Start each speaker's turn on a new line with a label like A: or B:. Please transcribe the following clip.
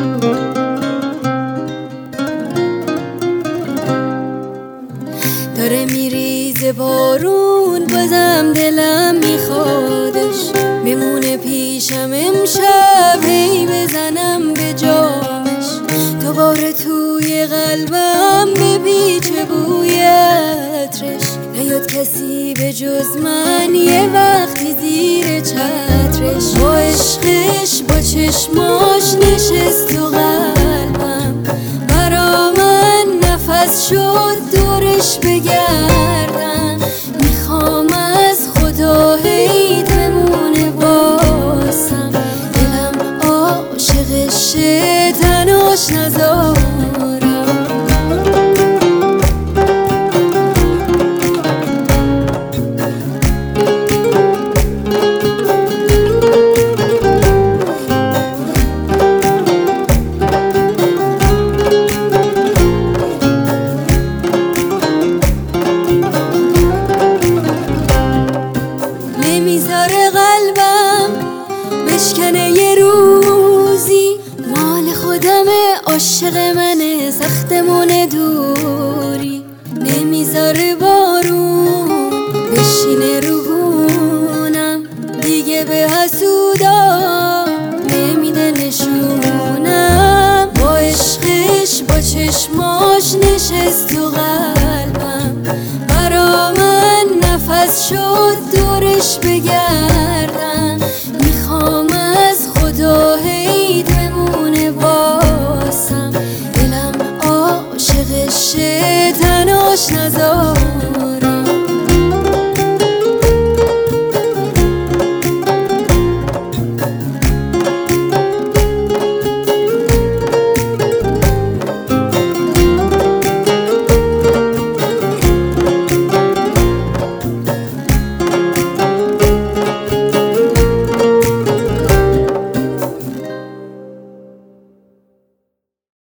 A: داره میریزه بارون، بازم دلم میخوادش بمونه پیشم امشب، هی بزنم به جامش دوباره توی قلبم بپیچه بوی عطرش. نیاد کسی به جز من یه وقتی زیر چترش، با عشقش با چشماش نشست تو قلبم، برا من نفس شد دورش بگردم. میخوام از خدا هی بمونه واسم، دلم عاشقشه تناش نذارم. نمیذاره قلبم بشکنه یه روزی، مال خودمه عاشق منه سختمونه دوری. نمیذاره بارون بشینه رو گونم، دیگه به حسودا نمیده نشونم. با عشقش با چشماش نشست تو قلبم، برا من نفس شد دورش بگردم. میخوام از خدا هی بمونه واسم، دلم عاشقشه تناش نذارم.